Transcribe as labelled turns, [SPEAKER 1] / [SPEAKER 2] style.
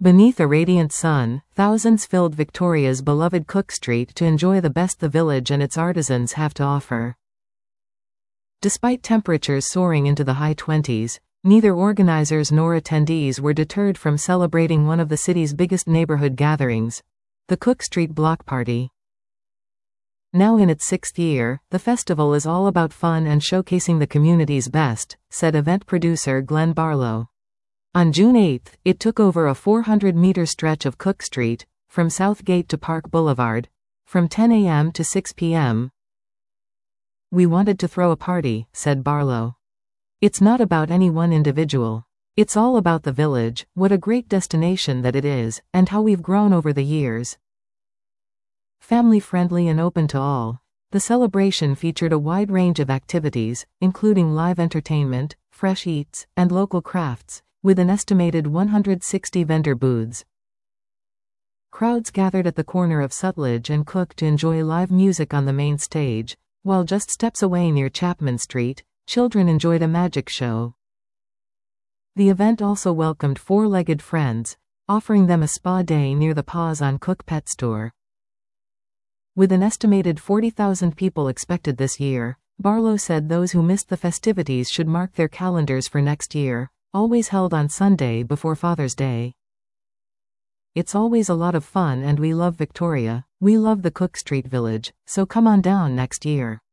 [SPEAKER 1] Beneath a radiant sun, thousands filled Victoria's beloved Cook Street to enjoy the best the village and its artisans have to offer. Despite temperatures soaring into the high 20s, neither organizers nor attendees were deterred from celebrating one of the city's biggest neighborhood gatherings, the Cook Street Block Party. Now in its 6th year, the festival is all about fun and showcasing the community's best, said event producer Glenn Barlow. On June 8, it took over a 400-meter stretch of Cook Street, from South Gate to Park Boulevard, from 10 a.m. to 6 p.m. "We wanted to throw a party," said Barlow. "It's not about any one individual. It's all about the village, what a great destination that it is, and how we've grown over the years." Family-friendly and open to all, the celebration featured a wide range of activities, including live entertainment, fresh eats, and local crafts, with an estimated 160 vendor booths. Crowds gathered at the corner of Sutledge and Cook to enjoy live music on the main stage, while just steps away near Chapman Street, children enjoyed a magic show. The event also welcomed four-legged friends, offering them a spa day near the Paws on Cook pet store. With an estimated 40,000 people expected this year, Barlow said those who missed the festivities should mark their calendars for next year, always held on Sunday before Father's Day. "It's always a lot of fun and we love Victoria, we love the Cook Street Village, so come on down next year."